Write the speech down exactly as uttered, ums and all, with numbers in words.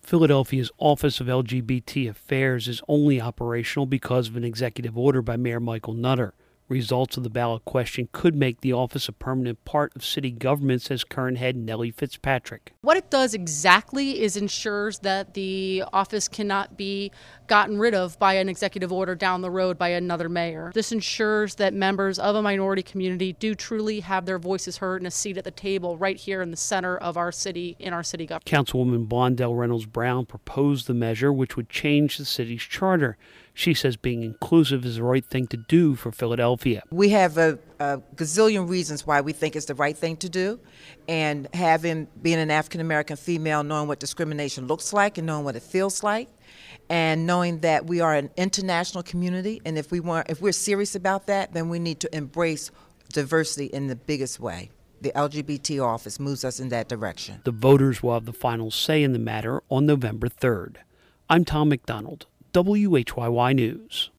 Philadelphia's Office of L G B T Affairs is only operational because of an executive order by Mayor Michael Nutter. Results of the ballot question could make the office a permanent part of city government, says current head Nellie Fitzpatrick. What it does exactly is ensures that the office cannot be gotten rid of by an executive order down the road by another mayor. This ensures that members of a minority community do truly have their voices heard and a seat at the table right here in the center of our city, in our city government. Councilwoman Blondell Reynolds Brown proposed the measure, which would change the city's charter. She says being inclusive is the right thing to do for Philadelphia. We have a, a gazillion reasons why we think it's the right thing to do, and having being an African American female, knowing what discrimination looks like and knowing what it feels like, and knowing that we are an international community, and if we want, if we're serious about that, then we need to embrace diversity in the biggest way. The L G B T office moves us in that direction. The voters will have the final say in the matter on November third. I'm Tom McDonald, W H Y Y News.